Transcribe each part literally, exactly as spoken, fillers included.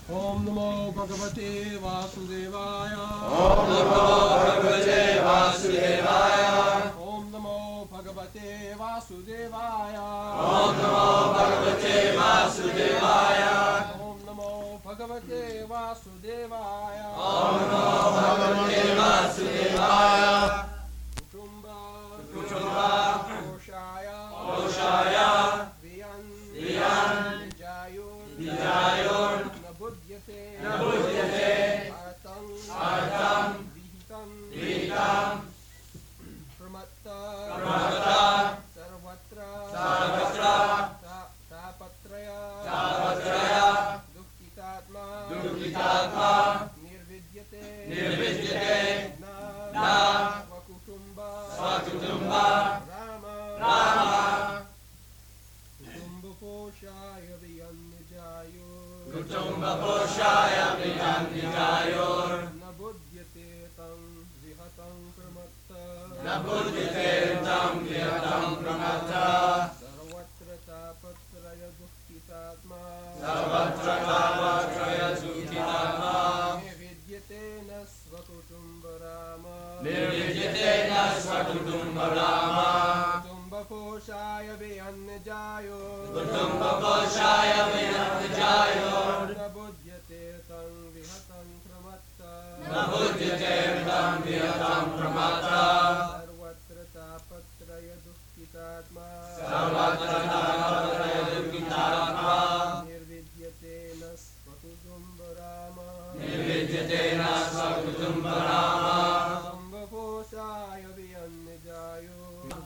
Om Namo Bhagavate Vasudevaya. Om Namo Bhagavate Vasudevaya. Om Namo Bhagavate Vasudevaya. Om Namo Bhagavate Vasudevaya. Om Namo Bhagavate Vasudevaya. Om Namo Bhagavate Vasudevaya. Kutumba, Kutumba, Oshaya, Oshaya, Viyan, Viyan, Vijayur, Vijayur, Nabudyate, Nabudyate, Artam, Artam, Vihitam, Vihitam, Pramatta, Pramata, Sarvatra, Sarvatra, Ta- Tapatraya, Tapatraya, Dukhitatma, Dukhitatma, Nirvidyate, Nirvidyate, Na, Na, Swakutumba, Swakutumba, Rama, Rama, Kutumba Poshaya Viyannijayo, Kutumba Poshaya Viyannijayor, Nabudyate Tam Vihatam Pramatta, Nabudyate Tam Vihatam Pramata, Sarvatra Tapatraya Dukhitatma, Sarvatra Tapatraya Dukhitatma, Nirvidyate na Swakutumba Rama, Nirvidyate na Swakutumba Rama, Kutumba Poshaya Viyannijayo, Kutumba Poshaya Viyannijayor, Nabudyate Tam Vihatam Pramatta, Nabudyate Tam Vihatam Pramata, Sarvatra Tapatraya Dukhitatma, Sarvatra Tapatraya Dukhitatma, Nirvidyate na Swakutumba Rama, Nirvidyate na Swakutumba Rama, Kutumba Poshaya Viyannijayo,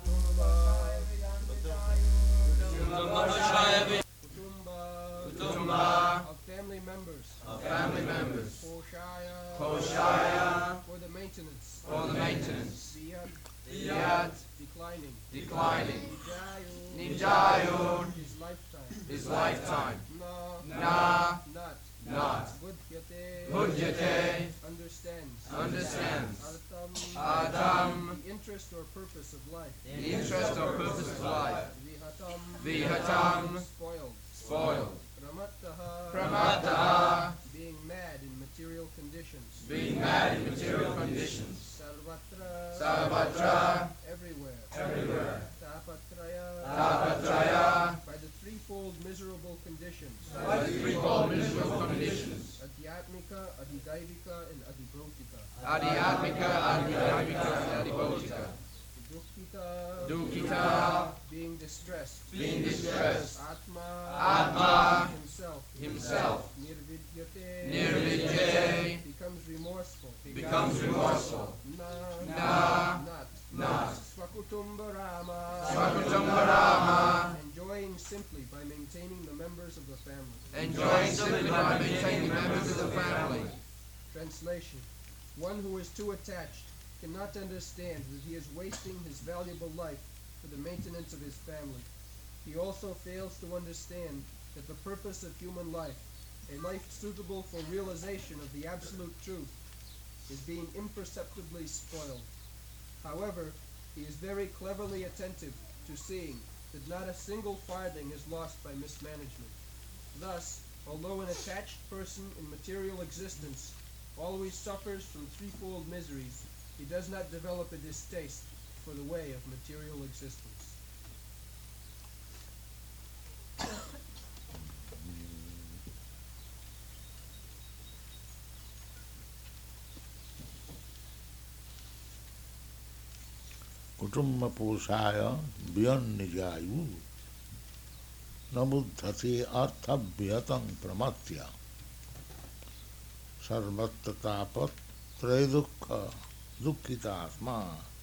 Kutumba Poshaya Kutumba, Kutumba, of family members, of family members, Poshaya, Poshaya, for the maintenance, for the maintenance, Viyat, Viyat, declining, declining, Nijayo, Nijayor, his lifetime, his lifetime, Na, Na, not, not, Buddhyate, Buddhyate, understands, understands, Artam, Adam, the interest or purpose of life, the interest or purpose of life, Vihatam, Vihatam, spoiled, spoiled, Pramattaha, Pramata, being mad in material conditions, being mad in material conditions, Sarvatra, Sarvatra, everywhere, everywhere, Tapatraya, Tapatraya, by the threefold miserable conditions, by the threefold miserable conditions, Adhyatmika, Adhidaivika, and Adhibhautika, Adhyatmika, Adhyatmika, and Adhibhautika, Dukkita, Dukkita, being distressed, being distressed, Atma, Atma, himself, himself, Nirvidyate, Nirvidyate, becomes remorseful, becomes remorseful, Na, Na, not, not, Swakutumba Rama, Swakutumba Rama, enjoying simply by maintaining the members of the family. enjoying simply by maintaining members of the family. Translation: one who is too attached cannot understand that he is wasting his valuable life for the maintenance of his family. He also fails to understand that the purpose of human life, a life suitable for realization of the absolute truth, is being imperceptibly spoiled. However, he is very cleverly attentive to seeing that not a single farthing is lost by mismanagement. Thus, although an attached person in material existence always suffers from threefold miseries, he does not develop a distaste for the way of material existence. Kutumba Posaya Vyannijayu Nabuddhate Artha Vyatam Pramatya Sarvatra Tapat Traidukha Dukhitatma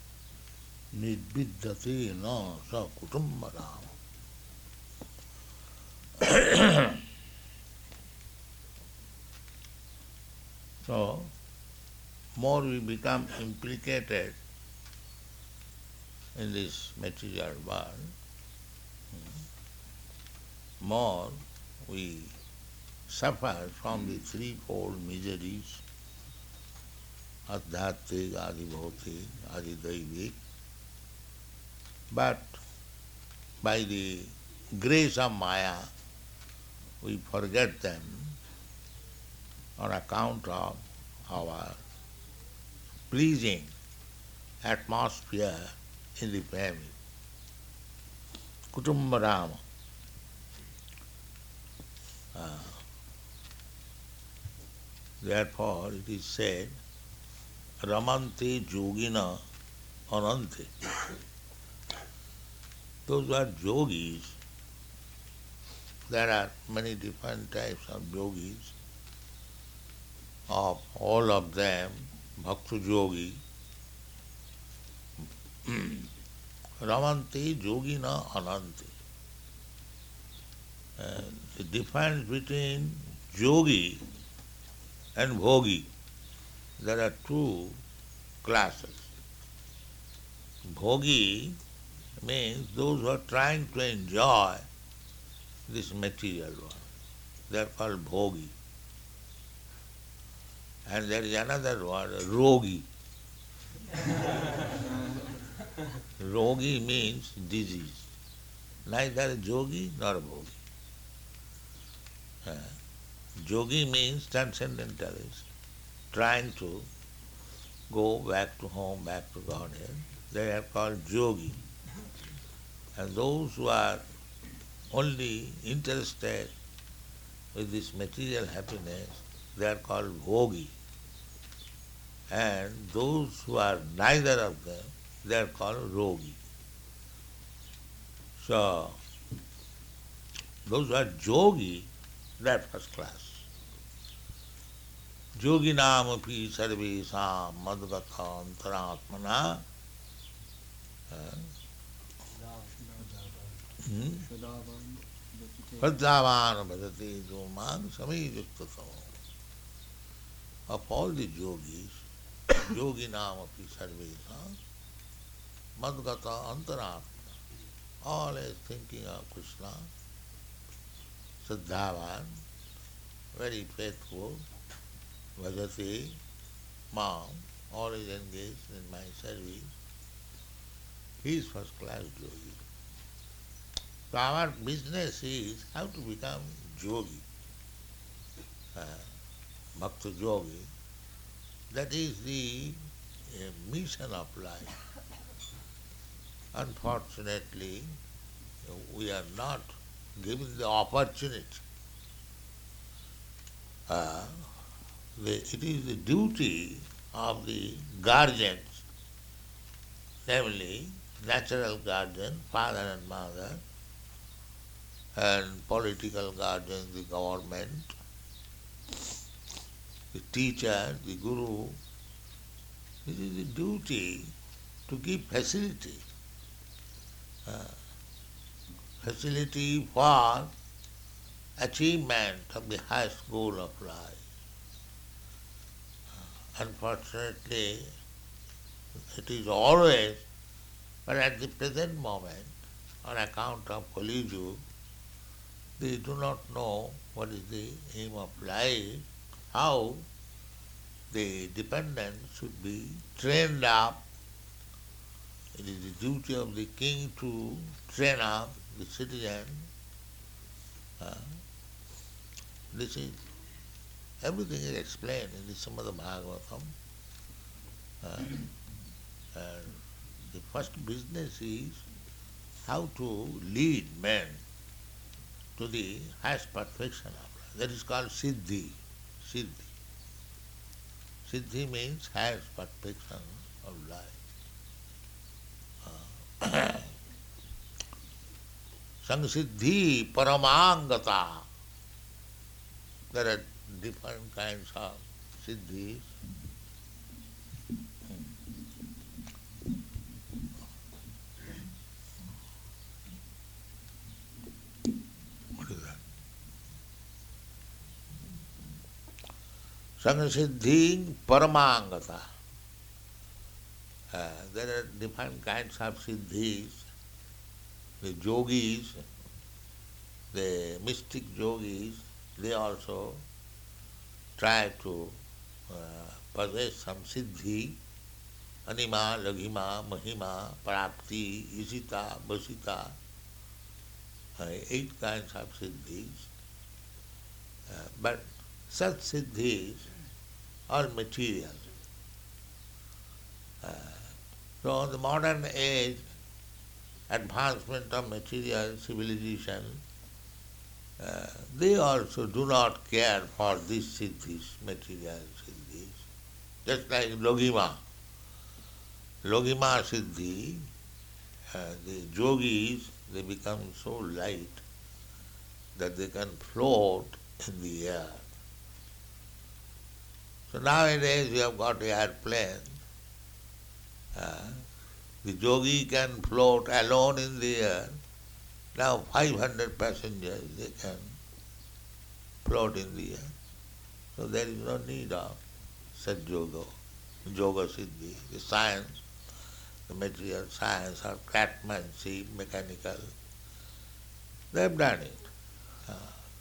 Nidvidyate na sa Kutumbaram. So, more we become implicated in this material world, more we suffer from the threefold miseries, adhyatic, adhibhautic, adhidaivik. But by the grace of Maya, we forget them on account of our pleasing atmosphere in the family. Kutumba Rama. Uh, therefore it is said, Ramante Yogina Anante. Those who are yogis, there are many different types of yogis. Of all of them, Bhakta Yogi, Ramante Yogina Anante. And the difference between yogi and bhogi, there are two classes. Bhogi means those who are trying to enjoy this material world. They are called bhogi. And there is another word, rogi. Rogi means disease. Neither a yogi nor a bhogi. Uh, yogi means transcendentalist, trying to go back to home, back to Godhead. They are called yogi. And those who are only interested with this material happiness, they are called bhogi. And those who are neither of them, they are called rogi. So, those who are yogi, they are first class. Yoginam api sarvesam madgata antaratmana. Shraddhavan bhajate jomang samiyuktatamo. Of all the yogis, yoginam api sarvesam madgata antaratmana. All is thinking of Krishna. Shraddhavan, very faithful, bhajate mam, always engaged in my service. He is first class yogi. So our business is how to become yogi, uh, bhakta yogi. That is the uh, mission of life. Unfortunately, we are not given the opportunity. Uh, the, it is the duty of the guardians, namely natural guardian, father and mother, and political guardian, the government, the teacher, the guru. It is the duty to give facility. Uh, facility for achievement of the highest goal of life. Unfortunately, it is always, but at the present moment, on account of Kali Yuga, they do not know what is the aim of life, how the dependents should be trained up. It is the duty of the king to train up the citizen. Uh, this is, everything is explained in the Srimad Bhagavatam. Uh, and the first business is how to lead men to the highest perfection of life. That is called Siddhi. Siddhi. Siddhi means highest perfection of life. Samsiddhi paramangata. There are different kinds of siddhis. What is that? Samsiddhi paramangata. Uh, there are different kinds of siddhis. The yogis, the mystic yogis, they also try to uh, possess some siddhi, anima, laghima, mahima, prapti, isita, vasita, uh, eight kinds of siddhis. Uh, but such siddhis are material. Uh, so the modern age, advancement of material civilization, uh, they also do not care for these siddhis, material siddhis. Just like Logima. Logima siddhi, uh, the yogis, they become so light that they can float in the air. So nowadays we have got airplane. Uh, the yogi can float alone in the air. Now five hundred passengers, they can float in the air. So there is no need of such yoga, yoga siddhi, the science, the material science or craftsmanship, mechanical. They have done it. Uh,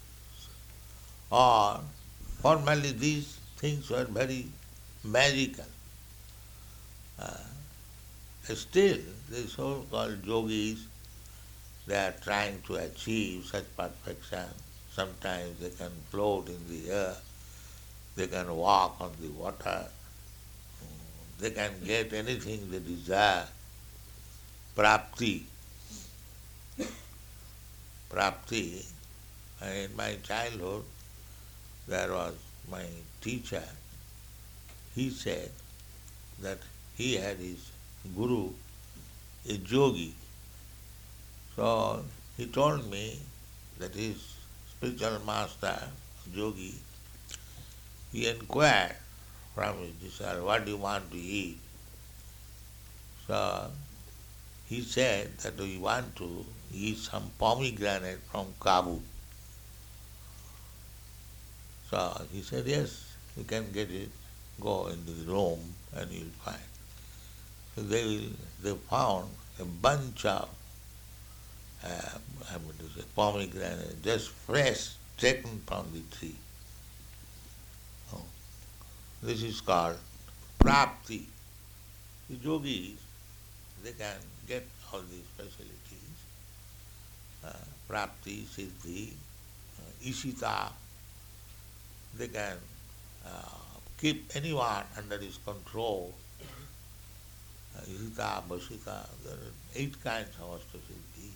or formerly these things were very magical. Uh, still, the so-called yogis, they are trying to achieve such perfection. Sometimes they can float in the air, they can walk on the water, they can get anything they desire. Prapti. Prapti. In my childhood, there was my teacher. He said that he had his guru, a yogi. So he told me that his spiritual master, yogi, he inquired from his disciple, what do you want to eat? So he said that we want to eat some pomegranate from Kabul. So he said, yes, you can get it. Go into the room and you'll find. So they will, they found a bunch of uh, I mean to say pomegranate, just fresh, taken from the tree. Oh. This is called prapti. The yogis, they can get all these facilities. Uh, prapti, siddhi, uh, ishita. They can uh, keep anyone under his control. Uh, ishita, vasita, there are eight kinds of ashtasiddhi.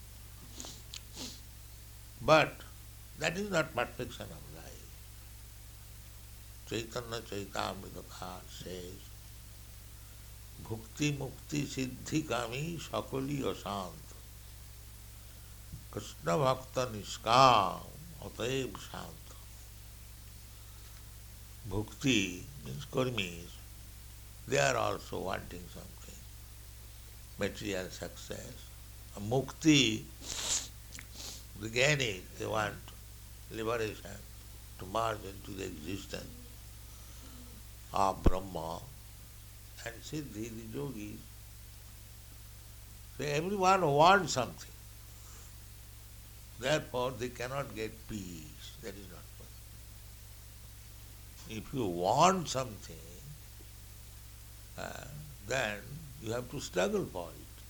But that is not perfection of life. Chaitanya Chaitamrita says, Bhukti Mukti Siddhi Kami Sakali Asant Krishna Bhakta Niskam Ataev Sant. Bhukti means karmis. They are also wanting something. Material success. Mukti, the jnani, they want liberation to merge into the existence of Brahma. And Siddhi, the yogis, so everyone wants something. Therefore, they cannot get peace. That is not possible. If you want something, uh, then you have to struggle for it.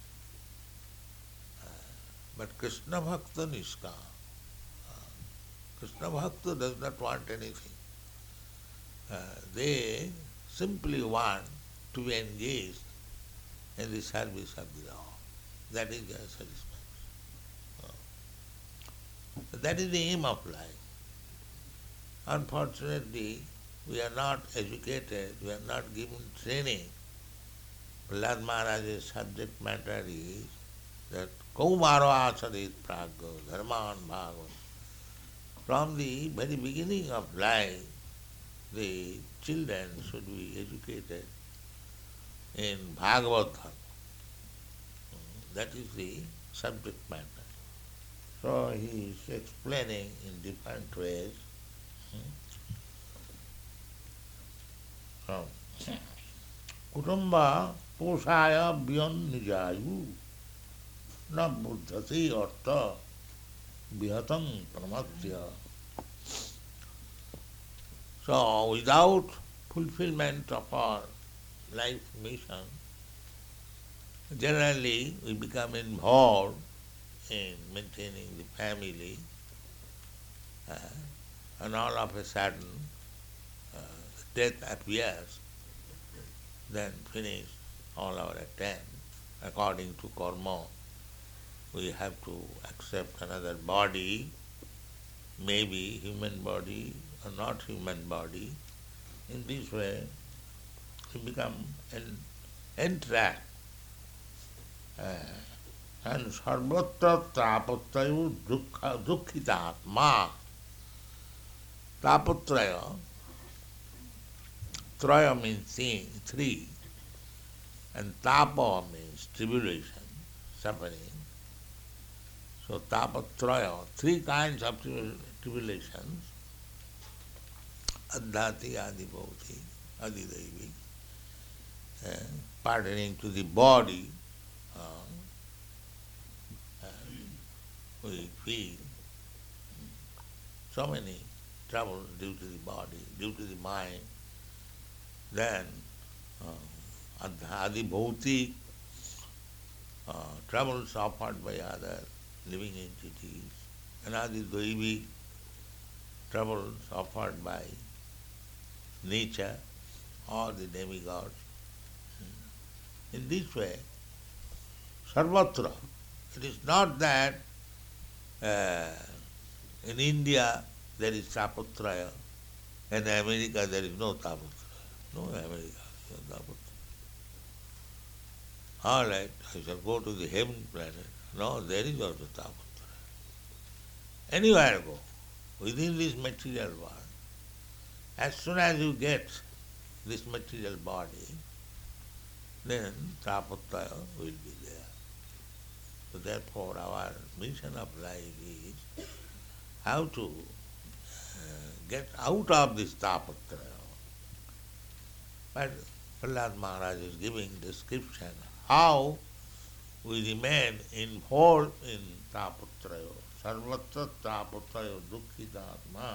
Uh, but Krishna Bhakta Niskam. Uh, Krishna Bhakta does not want anything. Uh, they simply want to be engaged in the service of the Lord. That is their satisfaction. Uh, that is the aim of life. Unfortunately, we are not educated, we are not given training. Prahlad Maharaj's subject matter is that Kaumaro asadit praggo dharman bhagavan. From the very beginning of life, the children should be educated in Bhagavad Dharma. That is the subject matter. So he is explaining in different ways. So, Kutumba posaya byon nijayu na buddhati artha vihatam pramatya. So without fulfillment of our life mission, generally we become involved in maintaining the family, uh, and all of a sudden uh, death appears, then finish all our attempt. According to karma, we have to accept another body, maybe human body or not human body. In this way, we become en- entrapped. Uh, and sarvatra tapatrayo dukkha dukkhitatma. Tapatraya, traya means three, and tapa means tribulation, suffering. So tapatraya, three kinds of tribulations, adhati, adibhauti, adidevi, uh, pertaining to the body, uh, uh, we feel so many troubles due to the body, due to the mind. Then uh, adibhauti, uh, troubles suffered by other living entities, and adidaivi, troubles offered by nature or the demigods. In this way, sarvatra, it is not that uh, in India there is tapatraya, in America there is no tapatraya. No America, no tapatraya. All right, I shall go to the heaven planet. No, there is also tapatraya. Anywhere go, within this material world, as soon as you get this material body, then tapatraya will be there. So therefore our mission of life is how to uh, get out of this tapatraya. But Prahlad Maharaj is giving description how we remain involved in tapatraya. Sarvatra tapatraya dukkhitatma.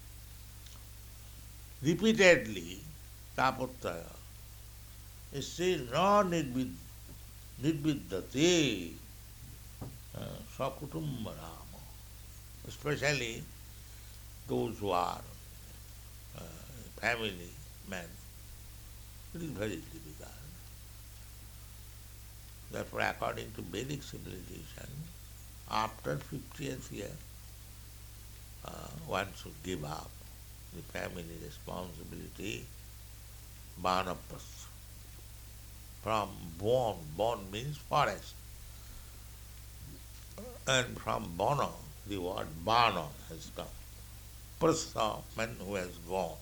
Repeatedly, tapatraya is still no nidvid, nidviddati sakutumba rama. Especially those who are uh, family men. It is very difficult. Therefore, according to Vedic civilization, after fiftieth year, uh, one should give up the family responsibility, vanaprastha. From bon, bon means forest. And from bono, the word bana has come. Prastha, man who has gone.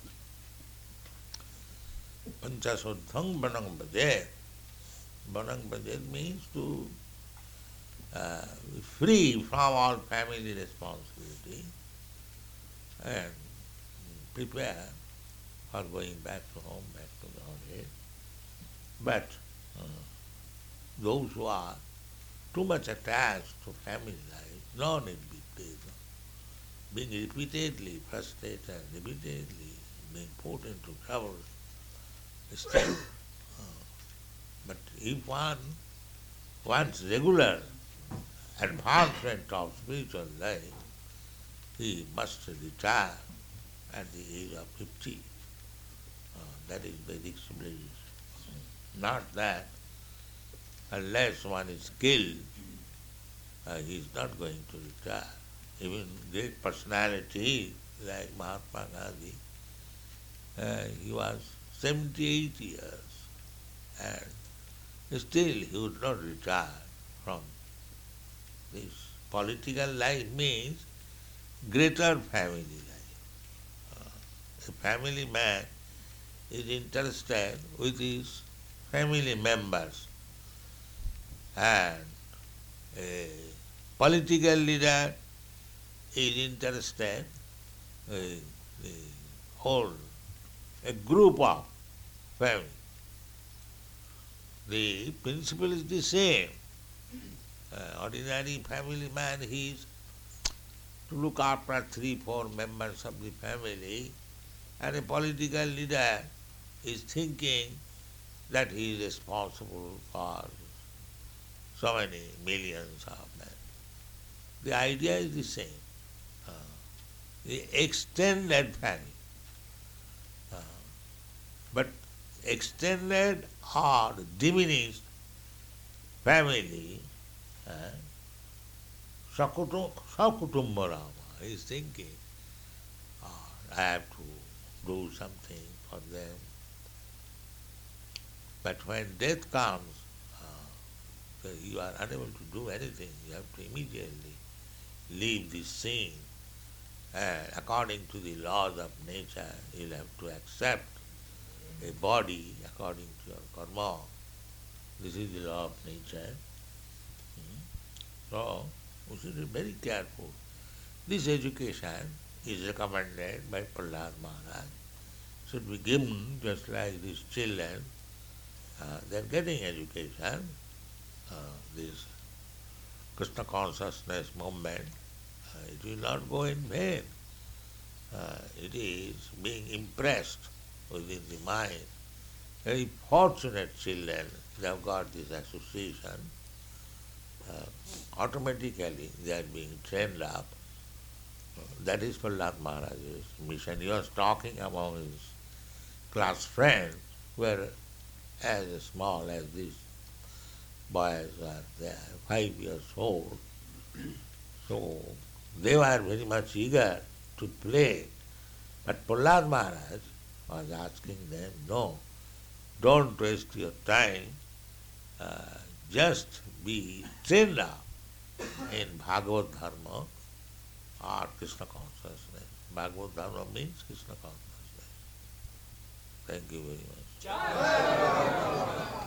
Panchasodhang banang bhajet. Banang bhajet means to uh, be free from all family responsibility and prepare for going back to home, back to the head. But uh, those who are too much attached to family life, no need be pleased. Being repeatedly frustrated, repeatedly being put into trouble, still. Uh, but if one wants regular advancement of spiritual life, he must retire at the age of fifty. Uh, that is Vedic civilization. Not that unless one is skilled, uh, he is not going to retire. Even great personality like Mahatma Gandhi, uh, he was seventy-eight years and still he would not retire from this. Political life means greater family life. Uh, a family man is interested with his family members, and a political leader is interested in the whole, a group of family. The principle is the same. Uh, ordinary family man, he is to look after three, four members of the family, and a political leader is thinking that he is responsible for so many millions of men. The idea is the same. Uh, the extended family. Uh, but extended or diminished family, uh, sakutu- sakutumba Rama is thinking, oh, I have to do something for them. But when death comes, uh, you are unable to do anything. You have to immediately leave this scene. And according to the laws of nature, you'll have to accept a body according to your karma. This is the law of nature. Hmm. So, we should be very careful. This education is recommended by Prahlad Maharaj. Should be given just like these children. Uh, they are getting education. Uh, this Krishna consciousness movement, uh, it will not go in vain. Uh, it is being impressed within the mind. Very fortunate children, they have got this association. Uh, automatically they are being trained up. Uh, that is Prahlad Maharaj's mission. He was talking among his class friends who were as small as these boys are there, five years old. So they were very much eager to play. But Prahlad Maharaj was asking them, no, don't waste your time, uh, just be trained up in Bhagavad Dharma or Krishna consciousness. Bhagavad Dharma means Krishna consciousness. Thank you very much.